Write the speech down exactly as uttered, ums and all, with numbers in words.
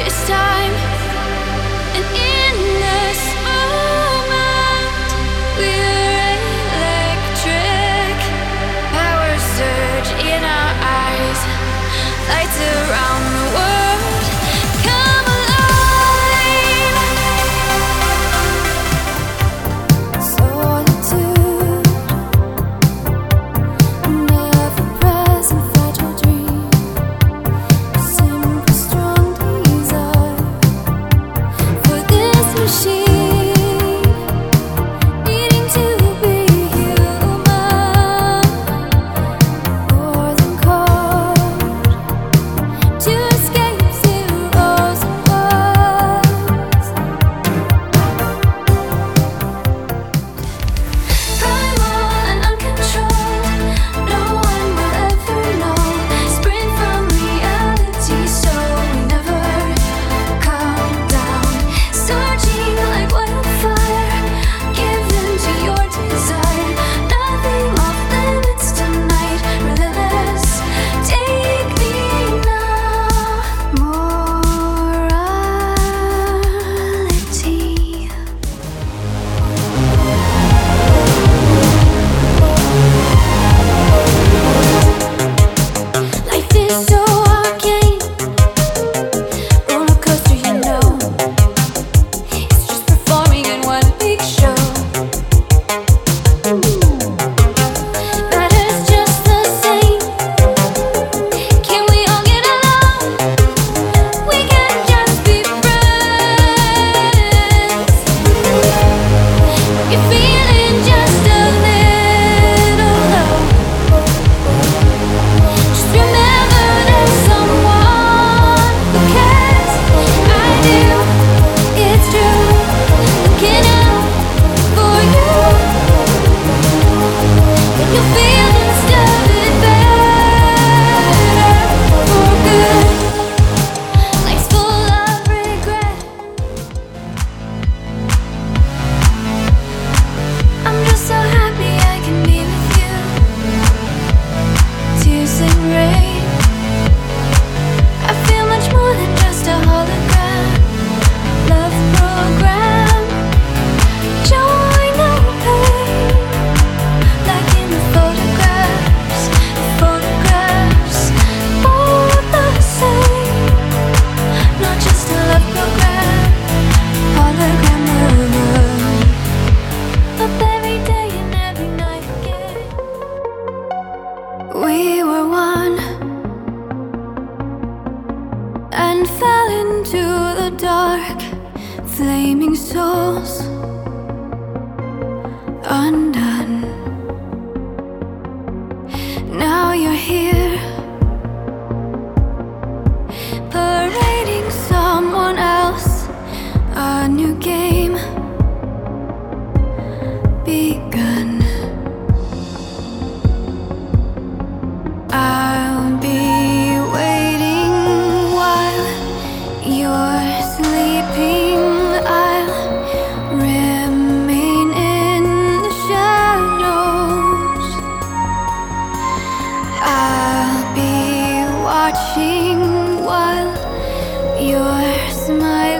this time. And in this moment, we're electric. Power surge in our eyes, lights around the world. Come alive. Solitude, never present, fragile dream. Simple, strong desire for this machine, needing to be human. More than cold, to escape zeros and ones. Primal and uncontrolled, no one will ever know. Sprint from reality, so we never come down. Surging like wildfire, given to your desire. Nothing off limits tonight, relentless. Take me now, morality. Life is so arcane, roller coaster, you know. It's just performing in one big show. Matter's just the same. Can we all get along? We can just be friends. You're feeling just a little low. Just remember there's someone who cares. I do, it's true. Looking out for you. When you're feeling started better for good. Life's full of regret. I'm just so happy I can be with you. Tears and rain. I feel much more than just a hologram. Love program. Joy, no pain. Like in the photographs. The photographs. All the same. Not just a love program. Hologram love. Up every day and every night again. We were one and fell into the dark, flaming souls undone. Now you're here, parading someone else. A new game begun. I'll be waiting while you're sleeping. I'll remain in the shadows. I'll be watching while you're smiling.